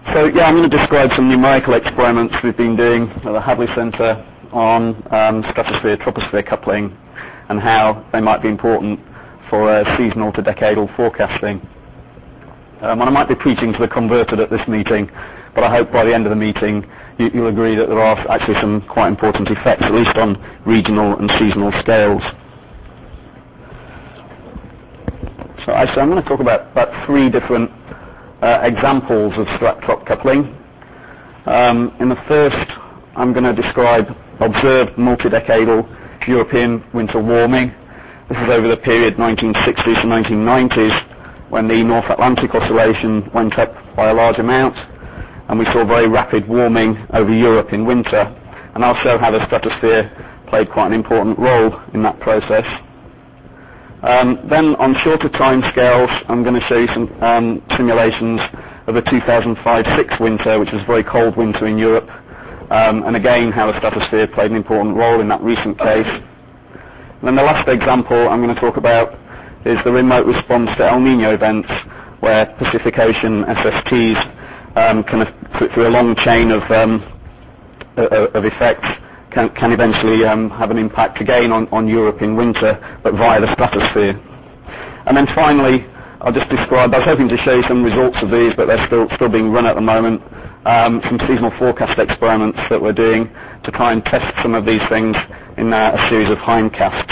So yeah, I'm going to describe some numerical experiments we've been doing at the Hadley Centre on stratosphere-troposphere coupling and how they might be important for seasonal to decadal forecasting. And I might be preaching to the converted at this meeting, but I hope by the end of the meeting you'll agree that there are actually some quite important effects, at least on regional and seasonal scales. So I'm going to talk about three different examples of strat-trop coupling. In the first, I'm going to describe observed multi-decadal European winter warming. This is over the period 1960s to 1990s, when the North Atlantic Oscillation went up by a large amount, and we saw very rapid warming over Europe in winter. And I'll show how the stratosphere played quite an important role in that process. Then on shorter time scales, I'm going to show you some simulations of the 2005-06 winter, which was a very cold winter in Europe, and again how the stratosphere played an important role in that recent case. And then the last example I'm going to talk about is the remote response to El Nino events, where Pacific Ocean SSTs through a long chain of effects can eventually have an impact again on Europe in winter, but via the stratosphere. And then finally, I'll just describe, I was hoping to show you some results of these, but they're still being run at the moment, some seasonal forecast experiments that we're doing to try and test some of these things in a series of hindcasts.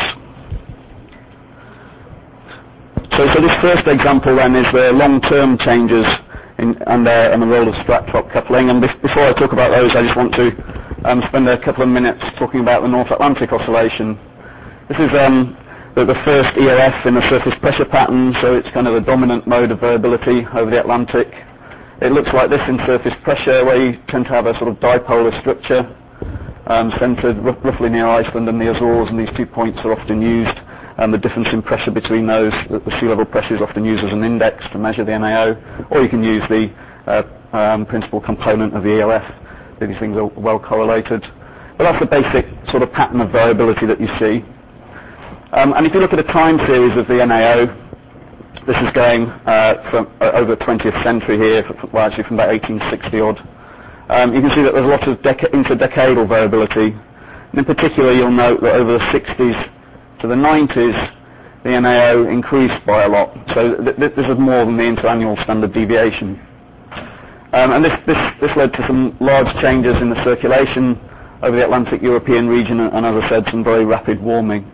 So this first example then is the long-term changes and the role of strat-trop coupling. And before I talk about those, I just want to spend a couple of minutes talking about the North Atlantic Oscillation. This is the first EOF in the surface pressure pattern, so it's kind of the dominant mode of variability over the Atlantic. It looks like this in surface pressure, where you tend to have a sort of dipolar structure centred roughly near Iceland and the Azores, and these 2 points are often used. The difference in pressure between those, the sea level pressure is often used as an index to measure the NAO, or you can use the principal component of the EOF. These things are well correlated. But that's the basic sort of pattern of variability that you see. And if you look at a time series of the NAO, this is going from over the 20th century here, actually from about 1860 odd. You can see that there's a lot of interdecadal variability. And in particular, you'll note that over the 60s to the 90s, the NAO increased by a lot. So this is more than the interannual standard deviation. And this led to some large changes in the circulation over the Atlantic European region, and as I said, some very rapid warming.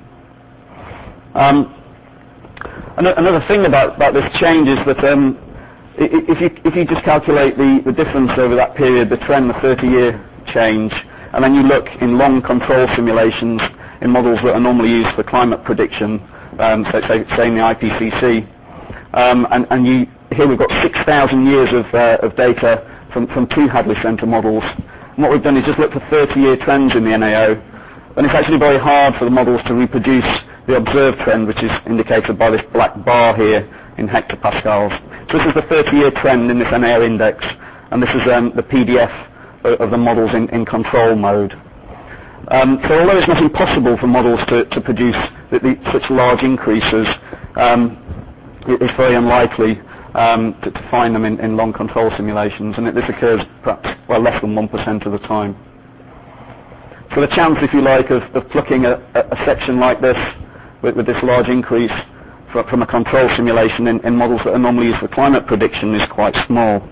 Another thing about this change is that if you just calculate the difference over that period, the trend, the 30-year change, and then you look in long control simulations in models that are normally used for climate prediction, say in the IPCC, here we've got 6,000 years of data from two Hadley Centre models. And what we've done is just looked at 30-year trends in the NAO, and it's actually very hard for the models to reproduce the observed trend, which is indicated by this black bar here in hectopascals. So this is the 30-year trend in this NAO index, and this is the PDF of the models in control mode. So although it's not impossible for models to produce such large increases, it's very unlikely to find them in long control simulations, and this occurs perhaps less than 1% of the time. So the chance, if you like, of plucking a section like this with this large increase from a control simulation in models that are normally used for climate prediction is quite small.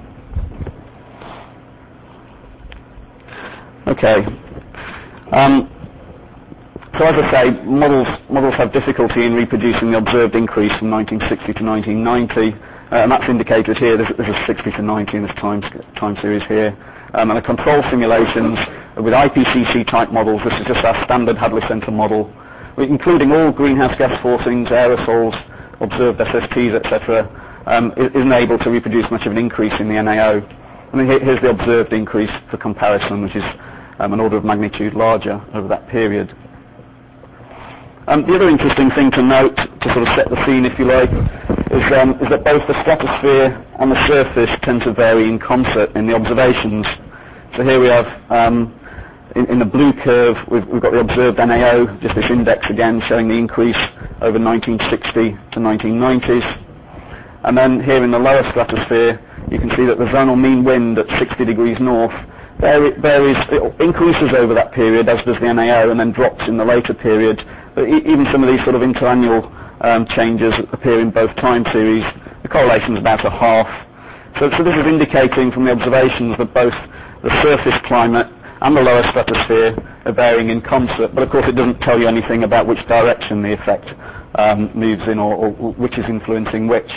Okay. So as I say, models have difficulty in reproducing the observed increase from 1960 to 1990, and that's indicated here. This is 60 to 90 in this time series here. And the control simulations with IPCC type models, this is just our standard Hadley Centre model, including all greenhouse gas forcings, aerosols, observed SSTs, etc., isn't able to reproduce much of an increase in the NAO. And here's the observed increase for comparison, which is an order of magnitude larger over that period. The other interesting thing to note, to sort of set the scene, if you like, is that both the stratosphere and the surface tend to vary in concert in the observations. So here we have, in the blue curve, we've got the observed NAO, just this index again, showing the increase over 1960 to 1990s. And then here in the lower stratosphere, you can see that the zonal mean wind at 60 degrees north varies, it increases over that period, as does the NAO, and then drops in the later period. But even some of these sort of interannual changes appear in both time series. The correlation is about a half. So this is indicating from the observations that both the surface climate and the lower stratosphere are varying in concert. But of course it doesn't tell you anything about which direction the effect moves in, or which is influencing which.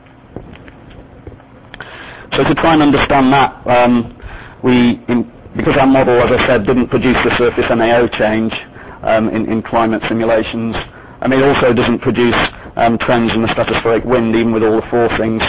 So to try and understand that, because our model, as I said, didn't produce the surface NAO change in climate simulations, and it also doesn't produce trends in the stratospheric wind, even with all the forcings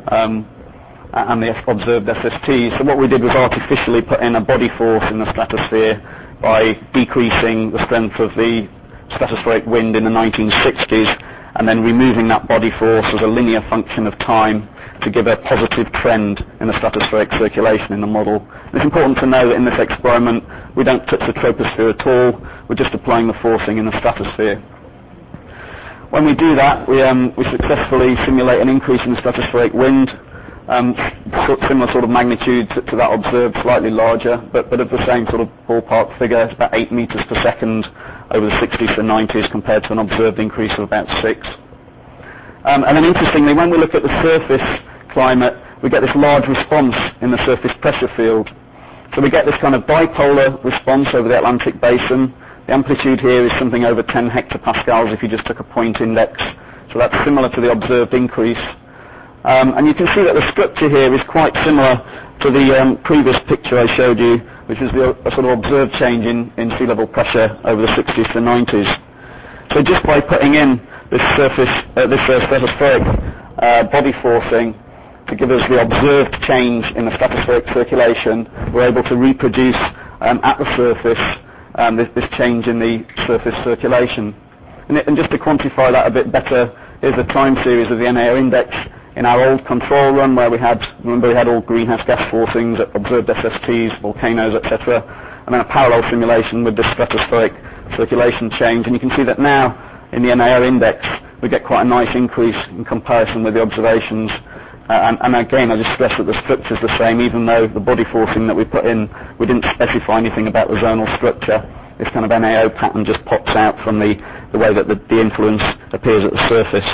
and the observed SSTs. So what we did was artificially put in a body force in the stratosphere by decreasing the strength of the stratospheric wind in the 1960s, and then removing that body force as a linear function of time to give a positive trend in the stratospheric circulation in the model. It's important to know that in this experiment we don't touch the troposphere at all, we're just applying the forcing in the stratosphere. When we do that, we successfully simulate an increase in the stratospheric wind, similar sort of magnitude to that observed, slightly larger, but of the same sort of ballpark figure. It's about 8 meters per second over the 60s to 90s compared to an observed increase of about 6. And then interestingly, when we look at the surface climate, we get this large response in the surface pressure field. So we get this kind of bipolar response over the Atlantic basin. The amplitude here is something over 10 hectopascals if you just took a point index. So that's similar to the observed increase. And you can see that the structure here is quite similar to the previous picture I showed you, which was a sort of observed change in sea level pressure over the 60s to 90s. So just by putting in this stratospheric body forcing to give us the observed change in the stratospheric circulation, we're able to reproduce at the surface this change in the surface circulation. And just to quantify that a bit better, here's a time series of the NAO index in our old control run where we had all greenhouse gas forcings, observed SSTs, volcanoes, etc., and then a parallel simulation with the stratospheric circulation change. And you can see that now in the NAO index we get quite a nice increase in comparison with the observations. And again, I just stress that the structure is the same, even though the body forcing that we put in, we didn't specify anything about the zonal structure. This kind of NAO pattern just pops out from the way that the influence appears at the surface.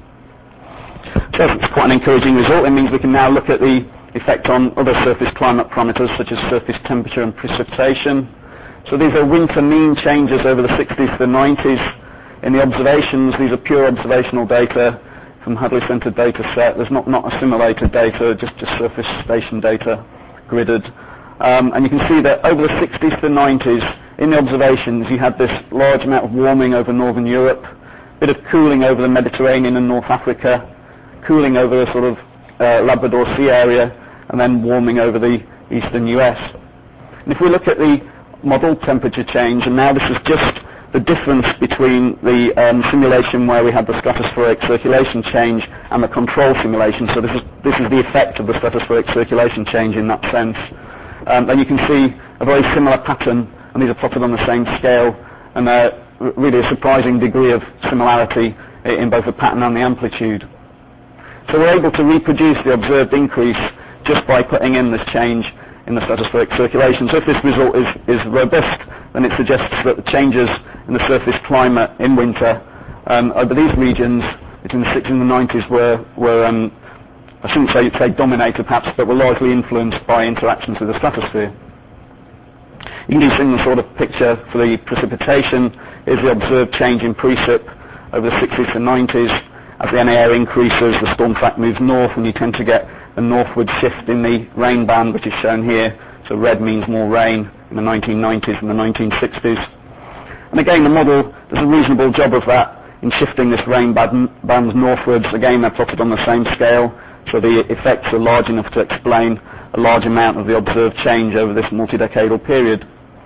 So it's quite an encouraging result. It means we can now look at the effect on other surface climate parameters such as surface temperature and precipitation. So these are winter mean changes over the 60s to the 90s. In the observations, these are pure observational data from Hadley Center data set. There's not assimilated data, just surface station data gridded. And you can see that over the 60s to the 90s, in the observations, you had this large amount of warming over northern Europe, a bit of cooling over the Mediterranean and North Africa, cooling over the sort of Labrador Sea area, and then warming over the eastern US. And if we look at the model temperature change, and now this is just the difference between the simulation where we had the stratospheric circulation change and the control simulation. So this is the effect of the stratospheric circulation change in that sense. And you can see a very similar pattern, and these are plotted on the same scale, and really a surprising degree of similarity in both the pattern and the amplitude. So we're able to reproduce the observed increase just by putting in this change in the stratospheric circulation. So if this result is robust, then it suggests that the changes in the surface climate in winter over these regions between the 60s and the 90s were I shouldn't say dominated perhaps, but were largely influenced by interactions with the stratosphere. You can do a similar sort of picture for the precipitation. Here's the observed change in precip over the 60s to 90s. As the NAO increases, the storm track moves north, and you tend to get a northward shift in the rain band, which is shown here. So red means more rain in the 1990s and the 1960s. And again, the model does a reasonable job of that in shifting this rain band northwards. Again, they're plotted on the same scale, so the effects are large enough to explain a large amount of the observed change over this multi-decadal period.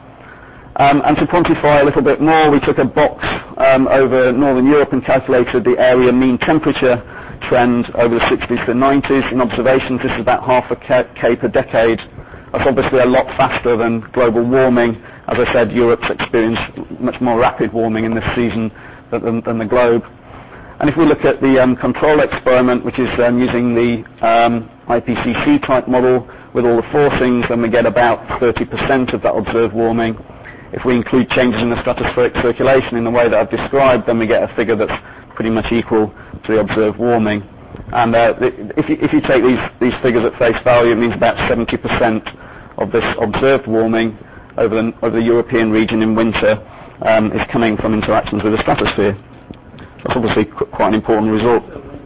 And to quantify a little bit more, we took a box over northern Europe and calculated the area mean temperature trend over the 60s to 90s. In observations, this is about half a K per decade. That's obviously a lot faster than global warming. As I said, Europe's experienced much more rapid warming in this season than the globe. And if we look at the control experiment, which is using the IPCC type model with all the forcings, then we get about 30% of that observed warming. If we include changes in the stratospheric circulation in the way that I've described, then we get a figure that's pretty much equal to the observed warming. And if you take these figures at face value, it means about 70% of this observed warming over the European region in winter is coming from interactions with the stratosphere. That's obviously quite an important result.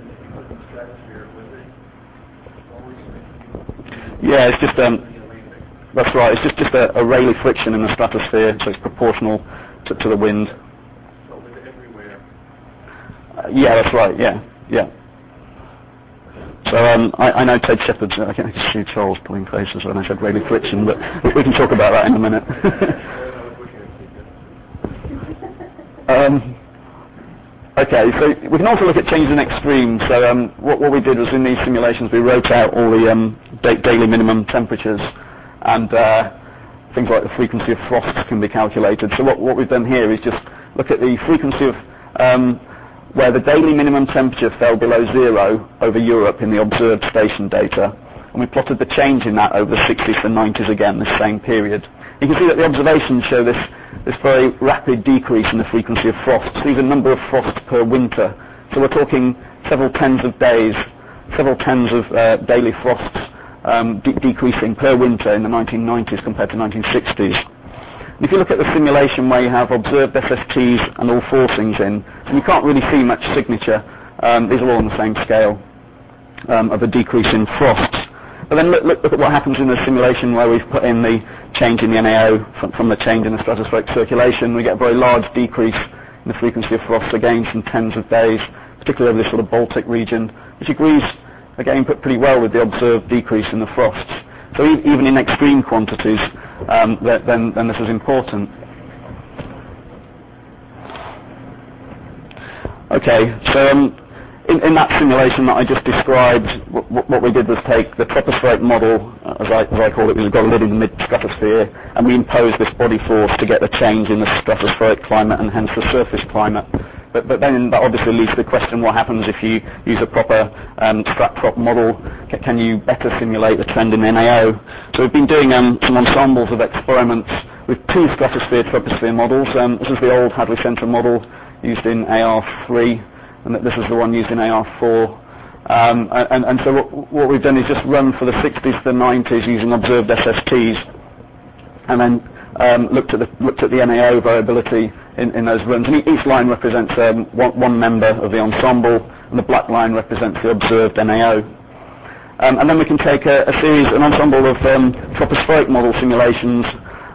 Yeah, it's just that's right. It's just a Rayleigh friction in the stratosphere, so it's proportional to the wind. So with everywhere. Yeah, that's right. Yeah. So I know Ted Shepherd's. I can see Charles pulling faces when I said Rayleigh friction, but we can talk about that in a minute. Okay, so we can also look at changes in extremes. So what we did was in these simulations we wrote out all the daily minimum temperatures, and things like the frequency of frosts can be calculated. So what we've done here is just look at the frequency of where the daily minimum temperature fell below zero over Europe in the observed station data, and we plotted the change in that over the 60s and 90s again, the same period. You can see that the observations show this very rapid decrease in the frequency of frosts. These are number of frosts per winter. So we're talking several tens of days, several tens of daily frosts decreasing per winter in the 1990s compared to 1960s. And if you look at the simulation where you have observed SSTs and all forcings in, you can't really see much signature. These are all on the same scale of a decrease in frosts. But then look at what happens in the simulation where we've put in the change in the NAO from the change in the stratospheric circulation. We get a very large decrease in the frequency of frosts, again some tens of days, particularly over this sort of Baltic region, which agrees, again, pretty well with the observed decrease in the frosts. So even in extreme quantities, then this is important. Okay, so in that simulation that I just described, what we did was take the tropospheric model, as I call it, we've got a lid in the mid-stratosphere, and we imposed this body force to get the change in the stratospheric climate and hence the surface climate. But then that obviously leads to the question, what happens if you use a proper strat-trop model? Can you better simulate the trend in NAO? So we've been doing some ensembles of experiments with two stratosphere-troposphere models. This is the old Hadley Centre model used in AR3, and this is the one used in AR4. And so what we've done is just run for the 60s to the 90s using observed SSTs, and then looked at the NAO variability in those runs. And each line represents one member of the ensemble, and the black line represents the observed NAO. And then we can take an ensemble of tropospheric model simulations,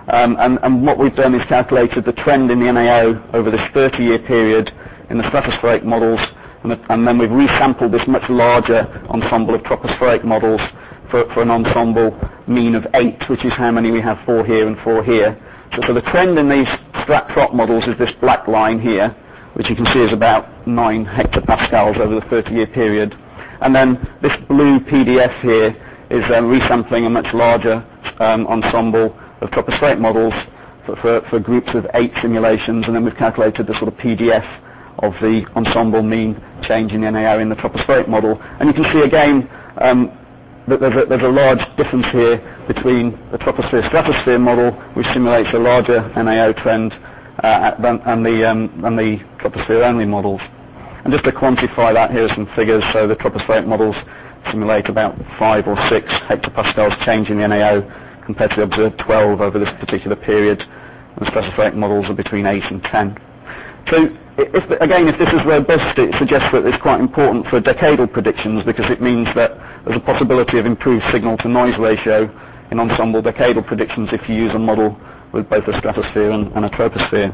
and what we've done is calculated the trend in the NAO over this 30-year period in the stratospheric models, and then we've resampled this much larger ensemble of tropospheric models for an ensemble mean of 8, which is how many we have 4 here and 4 here. So the trend in these strat-trop models is this black line here, which you can see is about 9 hectopascals over the 30-year period. And then this blue PDF here is resampling a much larger ensemble of tropospheric models for groups of 8 simulations, and then we've calculated the sort of PDF of the ensemble mean change in the NAO in the tropospheric model. And you can see again that there's a large difference here between the troposphere-stratosphere model, which simulates a larger NAO trend, and the troposphere-only models. And just to quantify that, here are some figures. So the tropospheric models simulate about 5 or 6 hectopascals change in the NAO compared to the observed 12 over this particular period. And the stratospheric models are between 8 and 10. So if this is robust, it suggests that it's quite important for decadal predictions, because it means that there's a possibility of improved signal-to-noise ratio in ensemble decadal predictions if you use a model with both a stratosphere and a troposphere.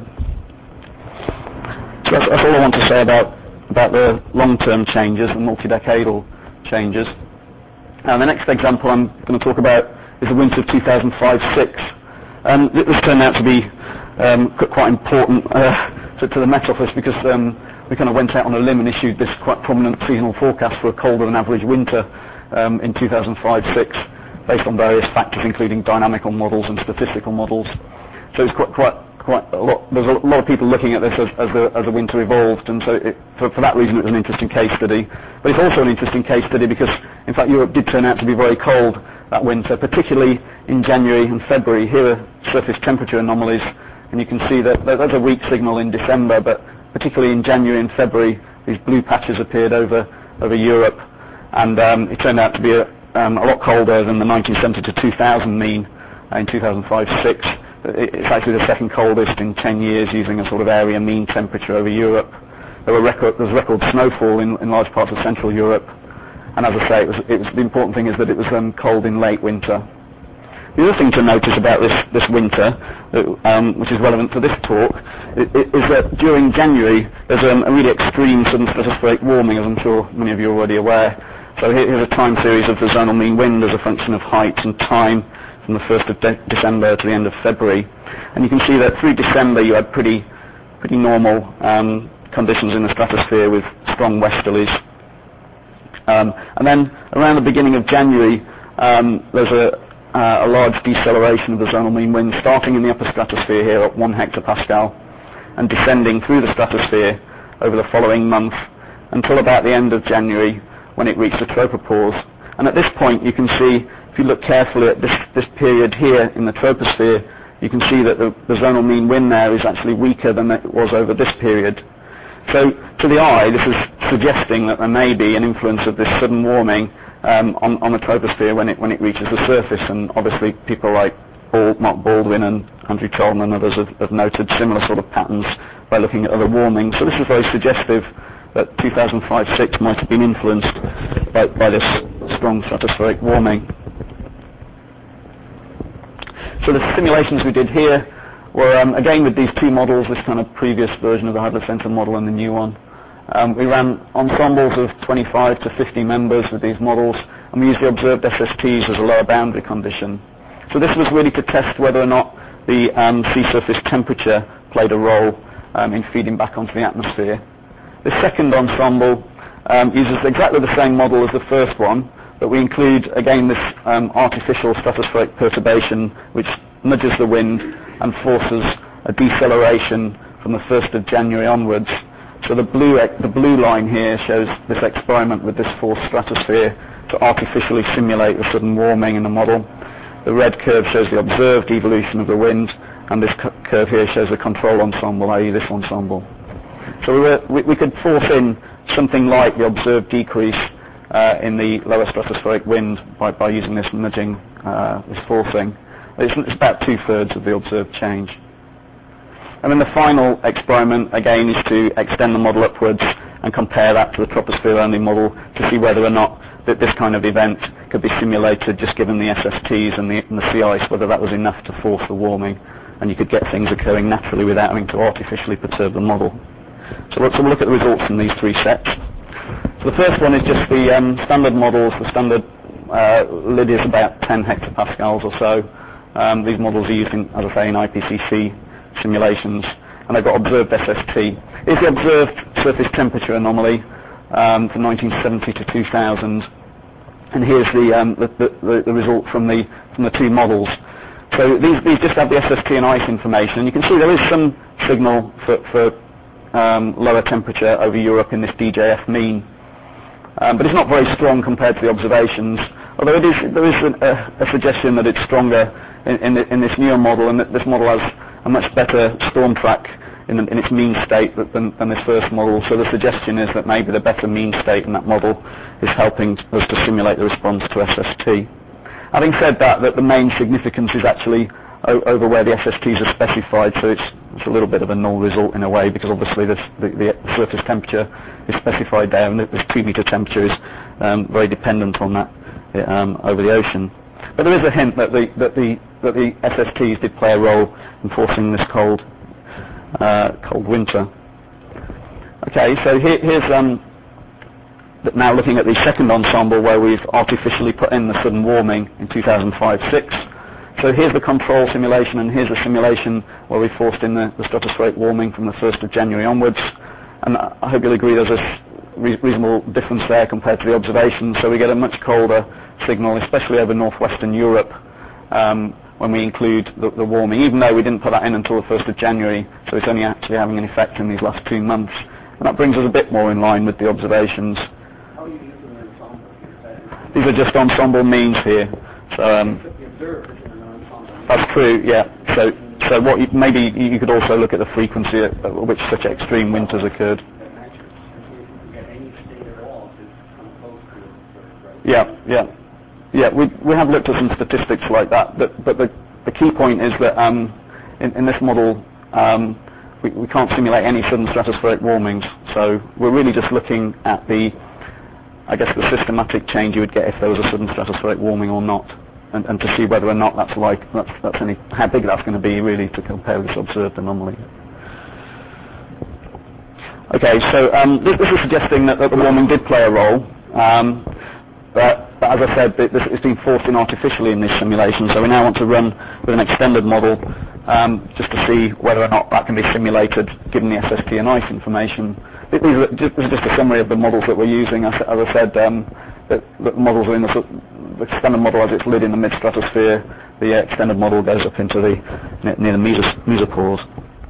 So that's all I want to say about the long-term changes, the multi-decadal changes. And the next example I'm going to talk about is the winter of 2005-06. This turned out to be quite important to the Met Office, because we kind of went out on a limb and issued this quite prominent seasonal forecast for a colder than average winter in 2005-06, based on various factors including dynamical models and statistical models. So it's quite there's a lot of people looking at this as the winter evolved, and so for that reason it was an interesting case study. But it's also an interesting case study because, in fact, Europe did turn out to be very cold that winter, particularly in January and February. Here are surface temperature anomalies, and you can see that there's a weak signal in December, but particularly in January and February, these blue patches appeared over Europe, and it turned out to be a lot colder than the 1970 to 2000 mean in 2005-06. It's actually the second coldest in 10 years using a sort of area mean temperature over Europe. There was record snowfall in large parts of Central Europe, and as I say, the important thing is that it was cold in late winter. The other thing to notice about this winter, which is relevant for this talk, is that during January there's a really extreme sudden stratospheric warming, as I'm sure many of you are already aware. So here's a time series of the zonal mean wind as a function of height and time from the 1st of December to the end of February. And you can see that through December you had pretty normal conditions in the stratosphere with strong westerlies. And then around the beginning of January there's a large deceleration of the zonal mean wind starting in the upper stratosphere here at 1 hectopascal and descending through the stratosphere over the following month until about the end of January when it reached the tropopause. And at this point you can see, if you look carefully at this period here in the troposphere, you can see that the zonal mean wind there is actually weaker than it was over this period. So to the eye, this is suggesting that there may be an influence of this sudden warming on the troposphere when it reaches the surface, and obviously people like Mark Baldwin and Andrew Charlton and others have noted similar sort of patterns by looking at other warming. So this is very suggestive that 2005-06 might have been influenced by this strong stratospheric warming. So the simulations we did here were, again with these two models, this kind of previous version of the Hadley Center model and the new one. We ran ensembles of 25 to 50 members with these models, and we used the observed SSTs as a lower boundary condition. So this was really to test whether or not the sea surface temperature played a role in feeding back onto the atmosphere. The second ensemble uses exactly the same model as the first one, but we include again this artificial stratospheric perturbation which nudges the wind and forces a deceleration from the 1st of January onwards. So the blue line here shows this experiment with this forced stratosphere to artificially simulate the sudden warming in the model. The red curve shows the observed evolution of the wind, and this curve here shows the control ensemble, i.e. this ensemble. So we could force in something like the observed decrease in the lower stratospheric wind by using this nudging, this forcing. It's about 2/3 of the observed change. And then the final experiment, again, is to extend the model upwards and compare that to the troposphere-only model to see whether or not that this kind of event could be simulated just given the SSTs and the sea ice, whether that was enough to force the warming and you could get things occurring naturally without having to artificially perturb the model. So let's look at the results from these three sets. So the first one is just the standard models. The standard lid is about 10 hectopascals or so. These models are used in, as I say, in IPCC simulations, and they've got observed SST. Here's the observed surface temperature anomaly from 1970 to 2000, and here's the result from the two models. So these just have the SST and ice information, and you can see there is some signal for lower temperature over Europe in this DJF mean, but it's not very strong compared to the observations. Although there is a suggestion that it's stronger in this newer model, and that this model has a much better storm track in its mean state than this first model. So the suggestion is that maybe the better mean state in that model is helping us to simulate the response to SST. Having said that the main significance is actually over where the SSTs are specified, so it's a little bit of a null result in a way, because obviously the surface temperature is specified there, and this 2 meter temperature is very dependent on that over the ocean. But there is a hint that the SSTs did play a role in forcing this cold winter. Okay, so here's now looking at the second ensemble where we've artificially put in the sudden warming in 2005-06. So here's the control simulation, and here's a simulation where we forced in the stratospheric warming from the 1st of January onwards. And I hope you'll agree there's a reasonable difference there compared to the observations. So we get a much colder signal, especially over northwestern Europe, when we include the warming, even though we didn't put that in until the 1st of January, so it's only actually having an effect in these last 2 months. And that brings us a bit more in line with the observations. How are you using the ensemble? These are just ensemble means here. So The observed is in an ensemble. that's true, yeah. So what maybe you could also look at the frequency at which such extreme winters occurred. Yeah. We have looked at some statistics like that, but the key point is that in this model we can't simulate any sudden stratospheric warmings. So we're really just looking at the systematic change you would get if there was a sudden stratospheric warming or not, and to see whether or not that's how big that's going to be really to compare with this observed anomaly. Okay, so this is suggesting that the warming did play a role. But as I said, this is being forced in artificially in this simulation, so we now want to run with an extended model just to see whether or not that can be simulated given the SST and ice information. This is just a summary of the models that we're using. As I said, the models are in the extended model has its lid in the mid-stratosphere. The extended model goes up into near the mesopause.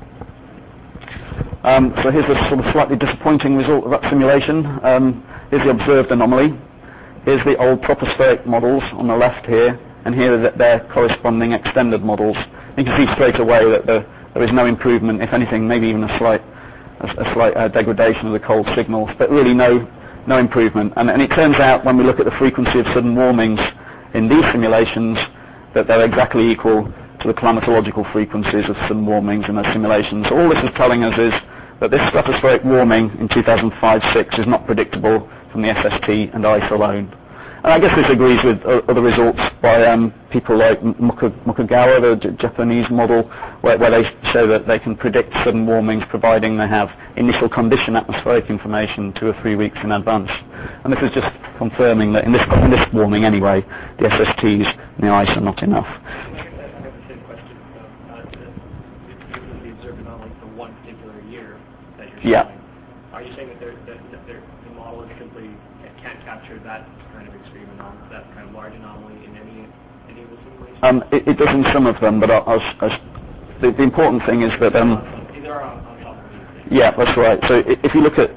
So here's the sort of slightly disappointing result of that simulation. Here's the observed anomaly. Here's the old tropospheric models on the left here, and here are their corresponding extended models. You can see straight away that there is no improvement, if anything, maybe even a slight degradation of the cold signals, but really no improvement. And it turns out when we look at the frequency of sudden warmings in these simulations that they're exactly equal to the climatological frequencies of sudden warmings in those simulations. So all this is telling us is that this stratospheric warming in 2005-06 is not predictable from the SST and ice alone. And I guess this agrees with other results by people like Mukogawa, the Japanese model, where they show that they can predict sudden warmings providing they have initial condition atmospheric information 2 or 3 weeks in advance. And this is just confirming that in this warming anyway, the SSTs and the ice are not enough. I have the same question. Given the observed anomaly for one particular year that you're showing, are you saying that the model is simply can't capture that kind of extreme anomaly, that kind of large anomaly in any of the simulations? It does in some of them, but the important thing is that These are on top of these. yeah, that's right. So if you look at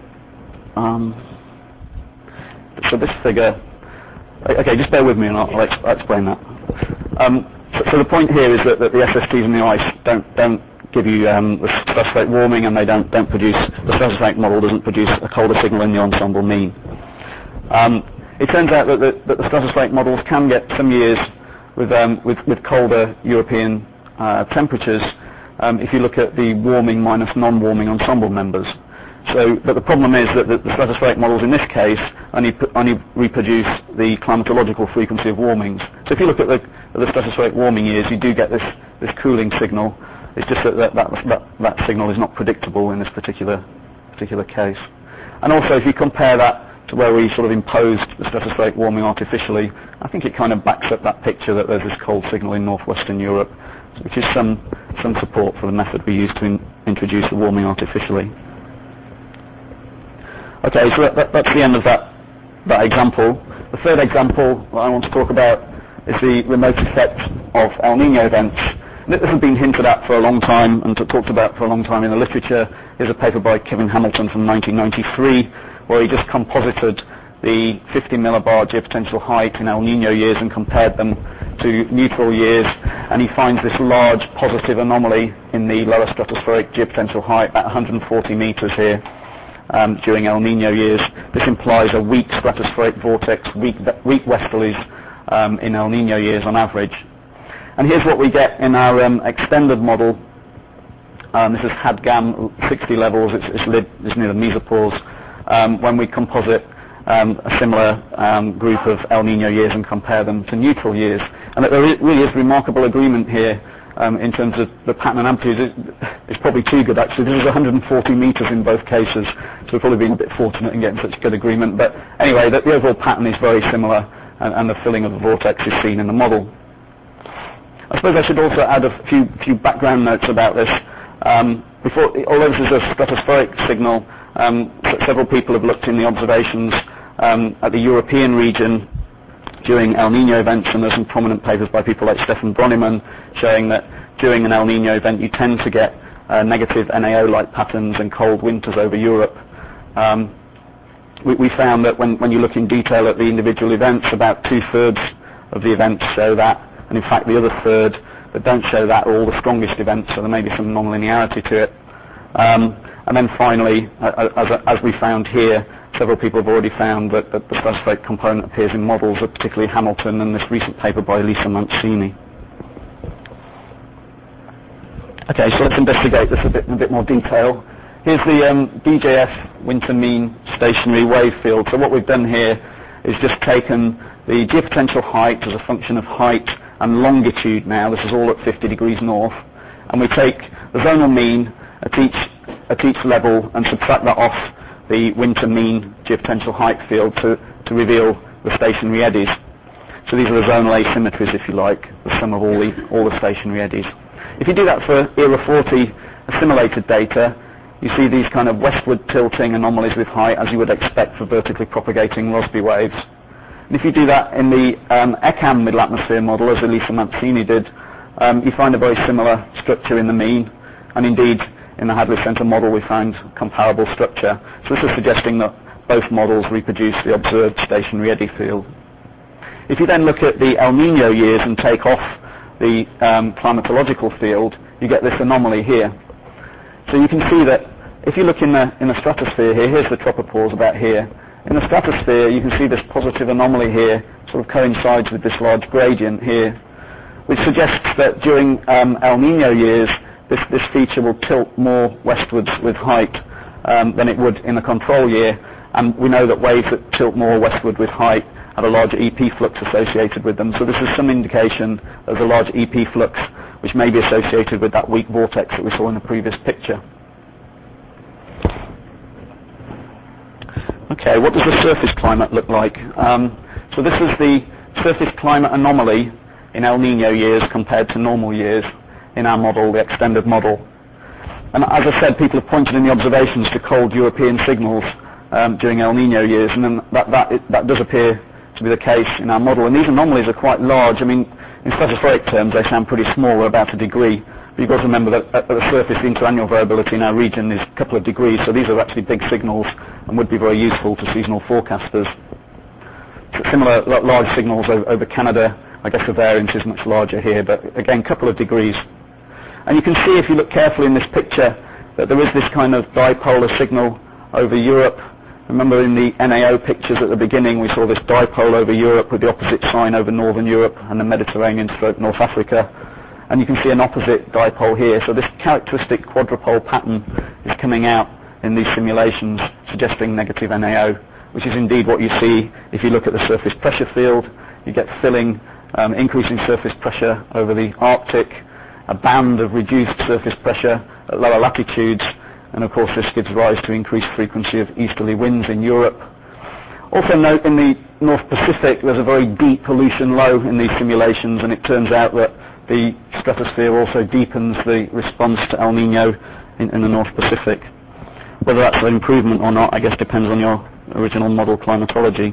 so this figure, okay, just bear with me and I'll explain that. So the point here is that the SSTs and the ice don't give you the stratospheric warming, and they don't produce, the stratospheric model doesn't produce a colder signal in the ensemble mean. It turns out that the stratospheric models can get some years with colder European temperatures if you look at the warming minus non-warming ensemble members. So, but the problem is that the stratospheric models in this case only reproduce the climatological frequency of warmings. So if you look at the stratospheric warming years, you do get this cooling signal. It's just that signal is not predictable in this particular case. And also, if you compare that to where we sort of imposed the stratospheric warming artificially, I think it kind of backs up that picture that there's this cold signal in northwestern Europe, which is some support for the method we use to introduce the warming artificially. Okay, so that's the end of that example. The third example that I want to talk about is the remote effect of El Nino events. This has been hinted at for a long time and talked about for a long time in the literature. Here's a paper by Kevin Hamilton from 1993, where he just composited the 50 millibar geopotential height in El Nino years and compared them to neutral years, and he finds this large positive anomaly in the lower stratospheric geopotential height at 140 meters here during El Nino years. This implies a weak stratospheric vortex, weak westerlies in El Nino years on average. And here's what we get in our extended model. This is HADGAM 60 levels, it's near the mesopause, when we composite a similar group of El Nino years and compare them to neutral years. And there really is remarkable agreement here in terms of the pattern and amplitude. It's probably too good actually. This is 140 meters in both cases, so we've probably been a bit fortunate in getting such good agreement. But anyway, the overall pattern is very similar, and the filling of the vortex is seen in the model. I suppose I should also add a few background notes about this. Although this is a stratospheric signal, several people have looked in the observations at the European region during El Nino events, and there's some prominent papers by people like Stefan Bronnemann showing that during an El Nino event you tend to get negative NAO-like patterns and cold winters over Europe. We found that when you look in detail at the individual events, about 2/3 of the events show that, and in fact the other third that don't show that are all the strongest events, so there may be some non-linearity to it. And then finally, as we found here, several people have already found that the stratospheric component appears in models, particularly Hamilton and this recent paper by Lisa Mancini. Okay, so let's investigate this in a bit more detail. Here's the DJF winter mean stationary wave field. So what we've done here is just taken the geopotential height as a function of height and longitude now. This is all at 50 degrees north. And we take the zonal mean at each level and subtract that off the winter mean geopotential height field to reveal the stationary eddies. So these are the zonal asymmetries, if you like, the sum of all the stationary eddies. If you do that for ERA 40 assimilated data, you see these kind of westward tilting anomalies with height, as you would expect for vertically propagating Rossby waves. And if you do that in the ECAM middle atmosphere model, as Elisa Mancini did, you find a very similar structure in the mean, and indeed in the Hadley Centre model we find comparable structure. So this is suggesting that both models reproduce the observed stationary eddy field. If you then look at the El Nino years and take off the climatological field, you get this anomaly here. So you can see that if you look in the stratosphere here, here's the tropopause about here. In the stratosphere, you can see this positive anomaly here sort of coincides with this large gradient here, which suggests that during El Nino years, this feature will tilt more westwards with height than it would in a control year. And we know that waves that tilt more westward with height have a larger EP flux associated with them. So this is some indication there's a large EP flux which may be associated with that weak vortex that we saw in the previous picture. Okay, what does the surface climate look like? So this is the surface climate anomaly in El Nino years compared to normal years in our model, the extended model. And as I said, people have pointed in the observations to cold European signals during El Nino years, and then that does appear to be the case in our model. And these anomalies are quite large. I mean, in stratospheric terms, they sound pretty small, we're about a degree. But you've got to remember that at the surface, the interannual variability in our region is a couple of degrees, so these are actually big signals and would be very useful to seasonal forecasters. So similar large signals over Canada, I guess the variance is much larger here, but again, a couple of degrees. And you can see, if you look carefully in this picture, that there is this kind of dipolar signal over Europe. Remember in the NAO pictures at the beginning, we saw this dipole over Europe with the opposite sign over Northern Europe and the Mediterranean stroke North Africa. And you can see an opposite dipole here. So this characteristic quadrupole pattern is coming out in these simulations, suggesting negative NAO, which is indeed what you see if you look at the surface pressure field. You get filling, increasing surface pressure over the Arctic, a band of reduced surface pressure at lower latitudes, and of course this gives rise to increased frequency of easterly winds in Europe. Also note in the North Pacific there's a very deep pollution low in these simulations, and it turns out that the stratosphere also deepens the response to El Nino in the North Pacific. Whether that's an improvement or not, I guess depends on your original model climatology.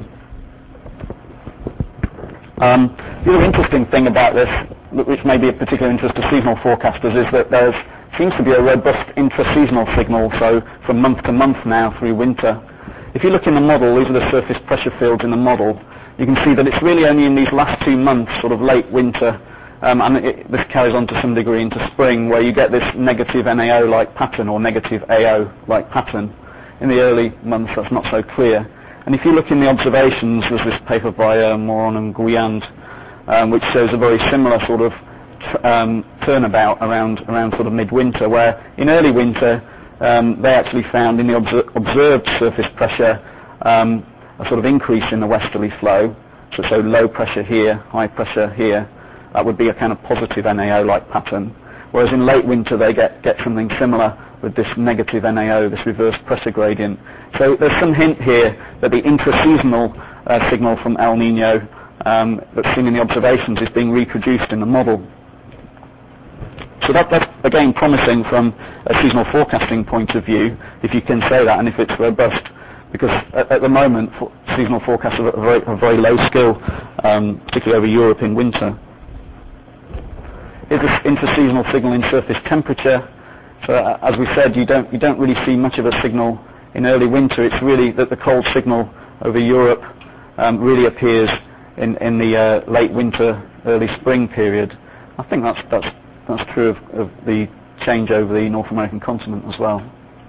The other interesting thing about this, which may be of particular interest to seasonal forecasters, is that there seems to be a robust intra-seasonal signal, so from month to month now through winter. If you look in the model, these are the surface pressure fields in the model, you can see that it's really only in these last 2 months, sort of late winter, and this carries on to some degree into spring, where you get this negative NAO-like pattern or negative AO-like pattern. In the early months, that's not so clear. And if you look in the observations, there's this paper by Moron and Guyand, which shows a very similar sort of turnabout around sort of midwinter, where in early winter they actually found in the observed surface pressure a sort of increase in the westerly flow. So low pressure here, high pressure here. That would be a kind of positive NAO-like pattern. Whereas in late winter they get something similar with this negative NAO, this reverse pressure gradient. So there's some hint here that the intra-seasonal signal from El Nino that's seen in the observations is being reproduced in the model. So that's again promising from a seasonal forecasting point of view, if you can say that, and if it's robust, because at the moment seasonal forecasts have very low skill particularly over Europe in winter. Here's this intraseasonal signal in surface temperature. So as we said, you don't really see much of a signal in early winter. It's really that the cold signal over Europe really appears in the late winter, early spring period. I think that's true of the change over the North American continent as well.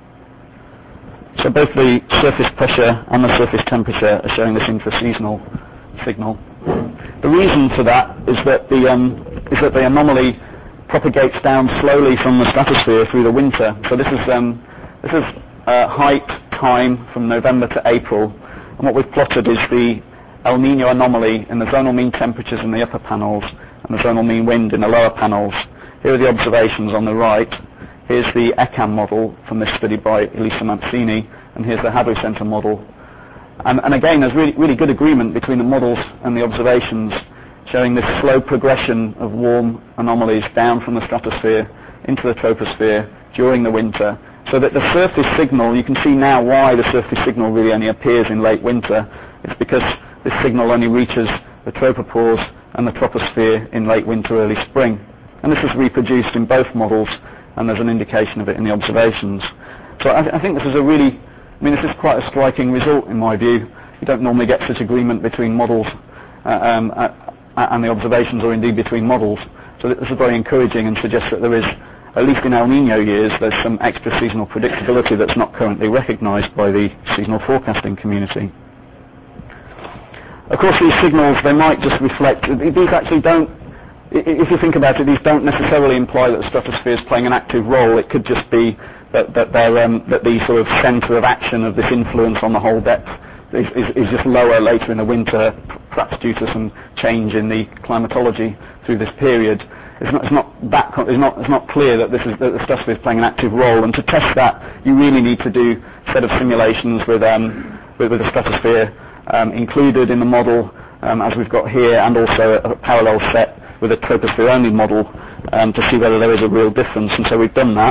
So both the surface pressure and the surface temperature are showing this intraseasonal signal. The reason for that is that the anomaly propagates down slowly from the stratosphere through the winter. So this is height time from November to April, and what we've plotted is the El Nino anomaly in the zonal mean temperatures in the upper panels and the zonal mean wind in the lower panels. Here are the observations on the right. Here's the ECAM model from this study by Elisa Mancini, and here's the Hadley Center model. And again, there's really good agreement between the models and the observations, showing this slow progression of warm anomalies down from the stratosphere into the troposphere during the winter, so that the surface signal, you can see now why the surface signal really only appears in late winter. It's because this signal only reaches the tropopause and the troposphere in late winter, early spring. And this is reproduced in both models, and there's an indication of it in the observations. So I think this is quite a striking result in my view. You don't normally get such agreement between models and the observations, or indeed between models. So this is very encouraging and suggests that there is, at least in El Nino years, there's some extra seasonal predictability that's not currently recognized by the seasonal forecasting community. Of course, these signals, they might just reflect, these actually don't, if you think about it, these don't necessarily imply that the stratosphere is playing an active role. It could just be that the sort of center of action of this influence on the whole depth is just lower later in the winter, perhaps due to some change in the climatology through this period. It's not clear that the stratosphere is playing an active role, and to test that, you really need to do a set of simulations with the stratosphere included in the model, as we've got here, and also a parallel set with a troposphere-only model to see whether there is a real difference. And so we've done that.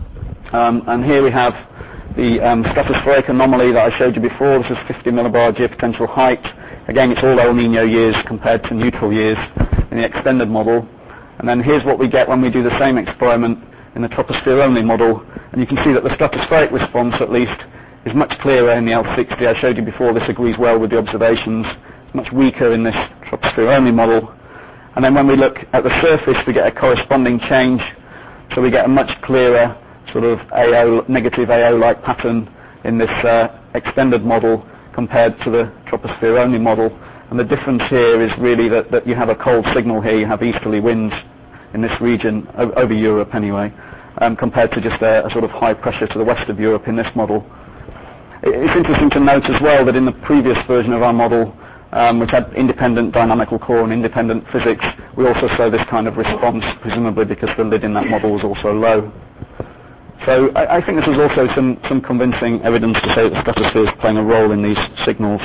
And here we have the stratospheric anomaly that I showed you before. This is 50 millibar geopotential height. Again, it's all El Nino years compared to neutral years in the extended model. And then here's what we get when we do the same experiment in the troposphere-only model. And you can see that the stratospheric response, at least, is much clearer in the L60. I showed you before, this agrees well with the observations. It's much weaker in this troposphere-only model. And then when we look at the surface, we get a corresponding change. So we get a much clearer sort of negative AO-like pattern in this extended model compared to the troposphere-only model. And the difference here is really that you have a cold signal here. You have easterly winds in this region, over Europe anyway, compared to just a sort of high pressure to the west of Europe in this model. It's interesting to note as well that in the previous version of our model, which had independent dynamical core and independent physics, we also saw this kind of response, presumably because the lid in that model was also low. So I think this is also some convincing evidence to say that the stratosphere is playing a role in these signals.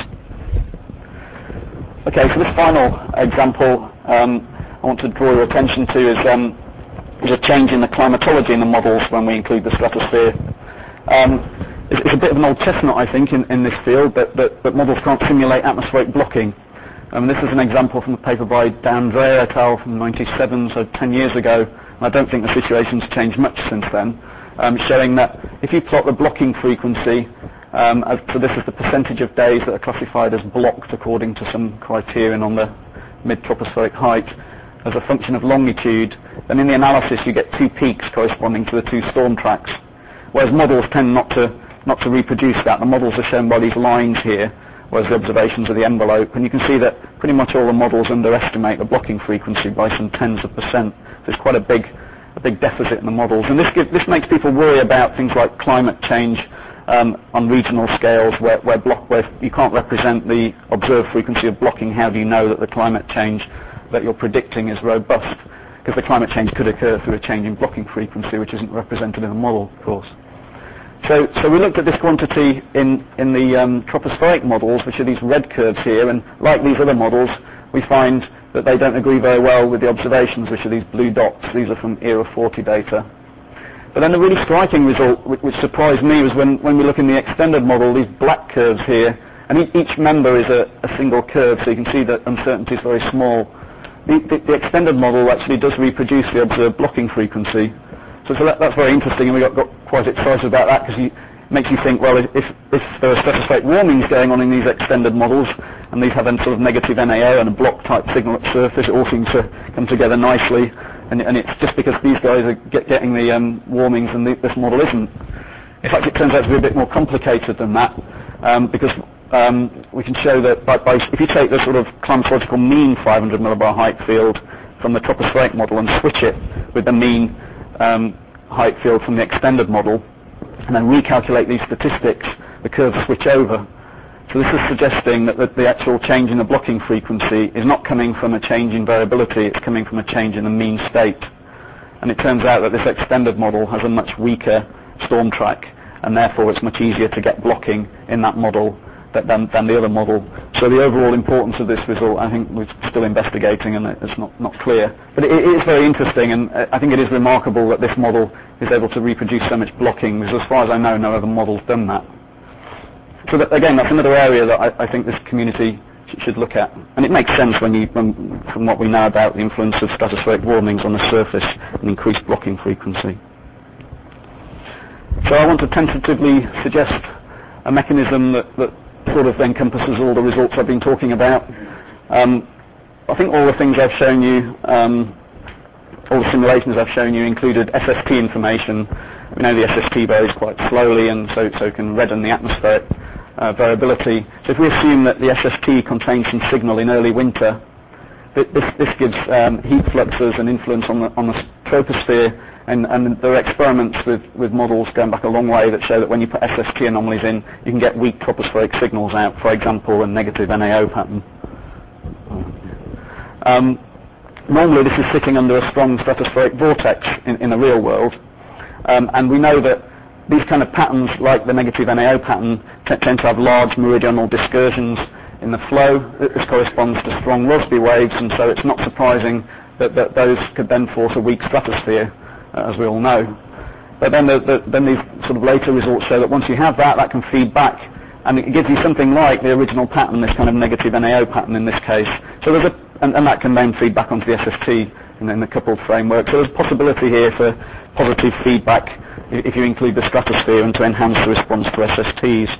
Okay, so this final example I want to draw your attention to is a change in the climatology in the models when we include the stratosphere. It's a bit of an old chestnut, I think, in this field, but models can't simulate atmospheric blocking. This is an example from a paper by D'Andrea et al. From 1997, so 10 years ago. And I don't think the situation's changed much since then, showing that if you plot the blocking frequency, so this is the percentage of days that are classified as blocked according to some criterion on the mid-tropospheric height, as a function of longitude, then in the analysis you get two peaks corresponding to the two storm tracks. Whereas models tend not to reproduce that. The models are shown by these lines here, whereas the observations are the envelope. And you can see that pretty much all the models underestimate the blocking frequency by some tens of percent. So it's quite a big deficit in the models. And this makes people worry about things like climate change on regional scales, where you can't represent the observed frequency of blocking. How do you know that the climate change that you're predicting is robust? Because the climate change could occur through a change in blocking frequency, which isn't represented in the model, of course. So we looked at this quantity in the tropospheric models, which are these red curves here, and like these other models, we find that they don't agree very well with the observations, which are these blue dots. These are from ERA 40 data. But then the really striking result, which surprised me, was when we look in the extended model, these black curves here And each member is a single curve, so you can see that uncertainty is very small. The extended model actually does reproduce the observed blocking frequency. So that's very interesting, and we got quite excited about that because it makes you think, well, if there are stratospheric warmings going on in these extended models, and these have a sort of negative NAO and a block-type signal at surface, it all seems to come together nicely, and it's just because these guys are getting the warmings and this model isn't. In fact, it turns out to be a bit more complicated than that, because we can show that if you take the sort of climatological mean 500 millibar height field from the tropospheric model and switch it with the mean height field from the extended model, and then recalculate these statistics, the curves switch over. So this is suggesting that the actual change in the blocking frequency is not coming from a change in variability, it's coming from a change in the mean state. And it turns out that this extended model has a much weaker storm track, and therefore it's much easier to get blocking in that model than the other model. So the overall importance of this result, I think we're still investigating, and it's not clear. But it is very interesting, and I think it is remarkable that this model is able to reproduce so much blocking, because as far as I know, no other model's done that. So again, that's another area that I think this community should look at. And it makes sense from what we know about the influence of stratospheric warmings on the surface and increased blocking frequency. So I want to tentatively suggest a mechanism that sort of encompasses all the results I've been talking about. I think all the things I've shown you, all the simulations I've shown you included SST information. We know the SST varies quite slowly, and so can redden the atmospheric variability. So if we assume that the SST contains some signal in early winter, this gives heat fluxes and influence on the troposphere, and there are experiments with models going back a long way that show that when you put SST anomalies in, you can get weak tropospheric signals out, for example, a negative NAO pattern. Normally this is sitting under a strong stratospheric vortex in the real world, and we know that these kind of patterns, like the negative NAO pattern, tend to have large meridional dispersions in the flow. This corresponds to strong Rossby waves, and so it's not surprising that those could then force a weak stratosphere, as we all know. But then these sort of later results show that once you have that can feed back, and it gives you something like the original pattern, this kind of negative NAO pattern in this case. So and that can then feed back onto the SST in the coupled framework. So there's a possibility here for positive feedback if you include the stratosphere and to enhance the response to SSTs.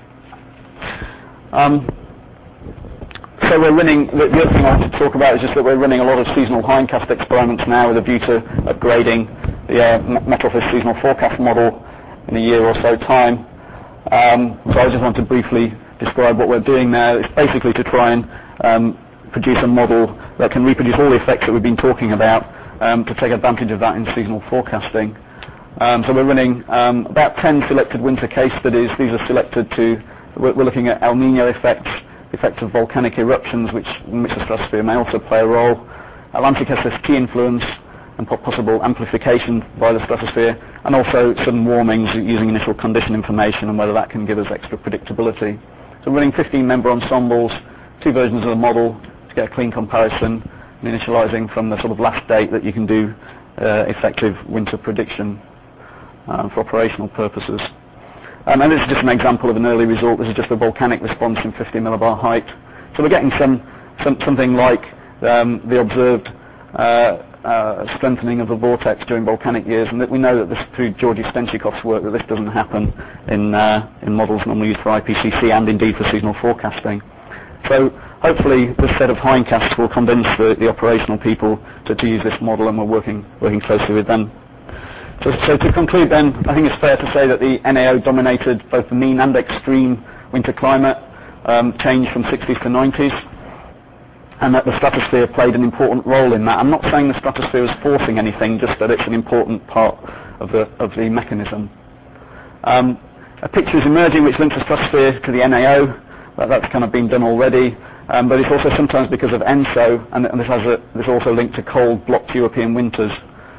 So we're running, the other thing I want to talk about is just that we're running a lot of seasonal hindcast experiments now with a view to upgrading the Met Office seasonal forecast model in a year or so time. So I just want to briefly describe what we're doing now. It's basically to try and produce a model that can reproduce all the effects that we've been talking about, to take advantage of that in seasonal forecasting. So we're running about 10 selected winter case studies. These are selected we're looking at El Nino effects, effects of volcanic eruptions, in which the stratosphere may also play a role, Atlantic SST influence, and possible amplification by the stratosphere, and also sudden warmings using initial condition information and whether that can give us extra predictability. So we're running 15-member ensembles, 2 versions of the model to get a clean comparison, and initializing from the sort of last date that you can do effective winter prediction for operational purposes. And this is just an example of an early result. This is just a volcanic response in 50 millibar height. So we're getting something like the observed strengthening of the vortex during volcanic years, and that we know that this, through Georgi Stenchikov's work, that this doesn't happen in models normally used for IPCC and indeed for seasonal forecasting. So hopefully this set of hindcasts will convince the operational people to use this model, and we're working closely with them. So to conclude then, I think it's fair to say that the NAO dominated both the mean and extreme winter climate, changed from 60s to 90s, and that the stratosphere played an important role in that. I'm not saying the stratosphere is forcing anything, just that it's an important part of the mechanism. A picture is emerging which links the stratosphere to the NAO. That's kind of been done already, but it's also sometimes because of ENSO, and this also linked to cold, blocked European winters.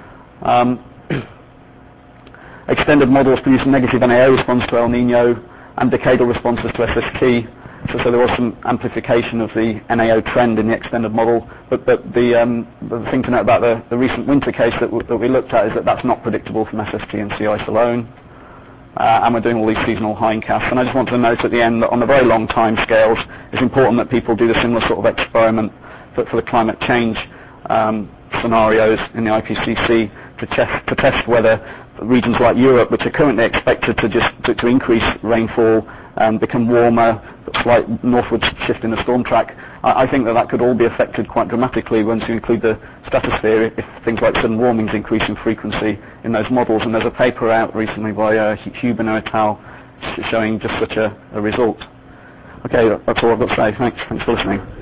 Extended models produce negative NAO response to El Nino and decadal responses to SST. So there was some amplification of the NAO trend in the extended model, but the thing to note about the recent winter case that we looked at is that that's not predictable from SST and sea ice alone. and we're doing all these seasonal hindcasts. And I just want to note at the end that on the very long time scales, it's important that people do the similar sort of experiment for the climate change scenarios in the IPCC to test whether regions like Europe, which are currently expected to increase rainfall, become warmer, slight northward shift in the storm track. I think that could all be affected quite dramatically once you include the stratosphere if things like sudden warmings increase in frequency in those models. And there's a paper out recently by Huebner et al. Showing just such a result. Okay, that's all I've got to say. Thanks for listening.